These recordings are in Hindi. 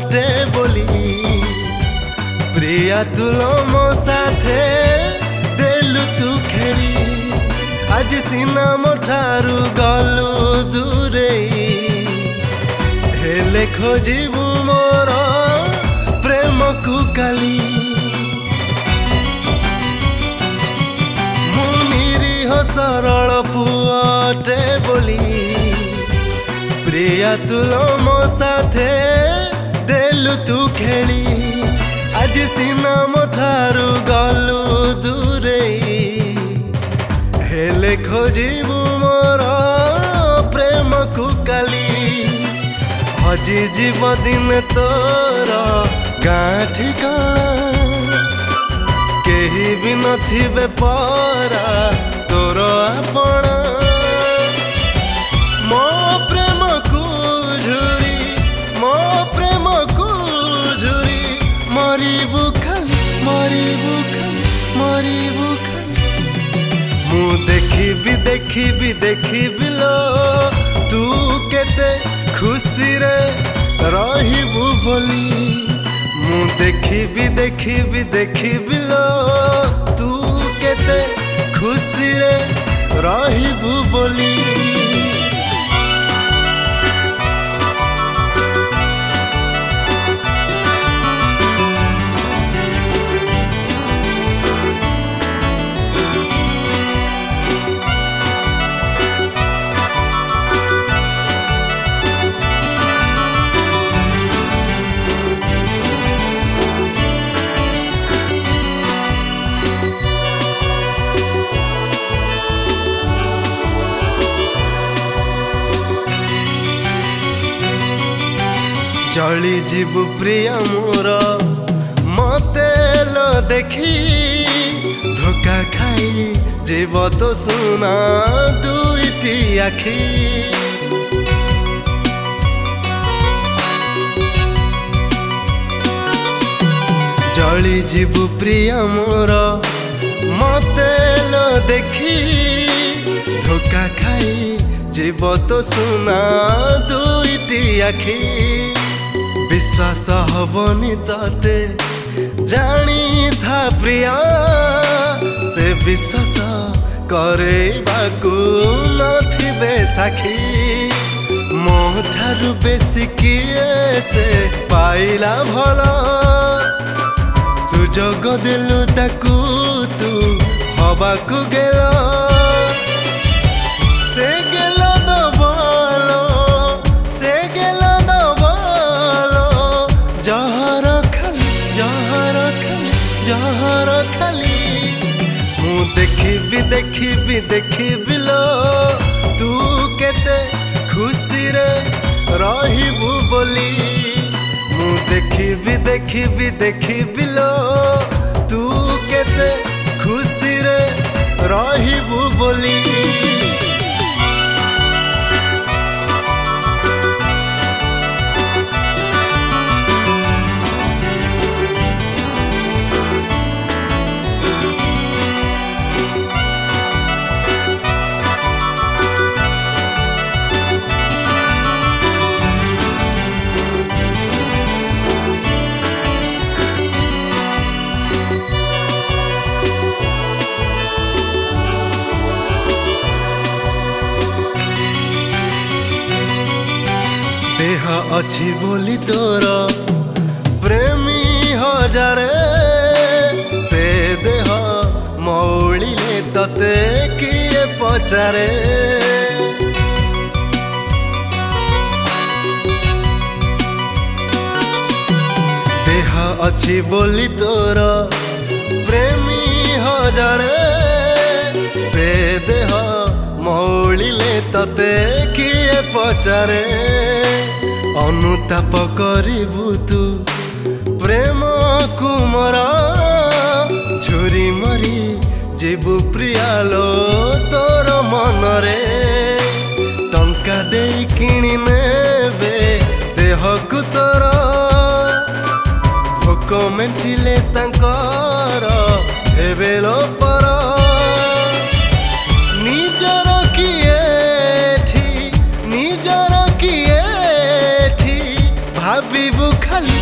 अटे बोली प्रिया तुलो मो साथे देलु तू खेली आज सीना मो ठारू गलु दूरे हेले खोजिबु मोर प्रेम को काली मु निरीह सरल पुअटे बोली प्रिया तुलो मो साथे देलु तू खेली आज सीना मो ठारू गलु दूरे हेले खोजिबु मोर प्रेम को काली हजी जीव दिन तोर गाँ ठिकाना केही भी नथिबे परा तोर आपना मो प्रेम को झुरी मो प्रेम को झुरी मरिबु खाली मरिबु खाली मु देखिबि लो तू केते खुशी रे रहिबु बोली मु देखिबि लो तू केते खुशी रे रहिबु बोली चली जीवु प्रिया मोर मते लो देखी धोखा खाई जीव तो सुना दुईटी आखी चली जीवु प्रिया मोर मते लो देखी धोखा खाई जीव तो सुना दुईटी आखी विश्वास हबनी तते जानी था प्रिया से विश्वास करेबाकू नथिबे साखी मो ठारू बेसी किए से पाइला भला सुजोग देलु ताकू तू हबाकू गेला से गेला दबलो से गेला जहर खाली मु देखिबि लो तू केते खुशी रे रहिबु बोली मु देखिबि लो तू केते खुशी रे रहिबु बोली देह अच्छी बोली तोर प्रेमी हजारे से देह मौलिले तते किए पचारे देह अच्छी बोली तोर प्रेमी हजारे से देह मौलिले तते किए पचारे अनुताप करिबु तू प्रेम कुमरा झुरी मरी जीवु प्रियालो तोर मनरे टंका दे किणी नेबे देह को तोर भोक मेटिले तांकर हेबे लो पर निजर किए भाभी भाविबु खाली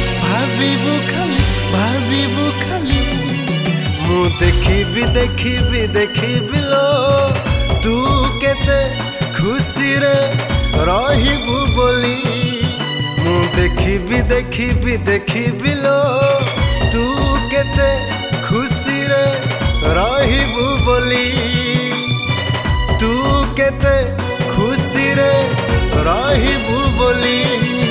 मु देखिबि लो तू केते खुशी रे रहिबु बोली मु देखिबि लो तू केते खुशी रे रहिबु बोली तू केते खुशी रे रहिबु बोली।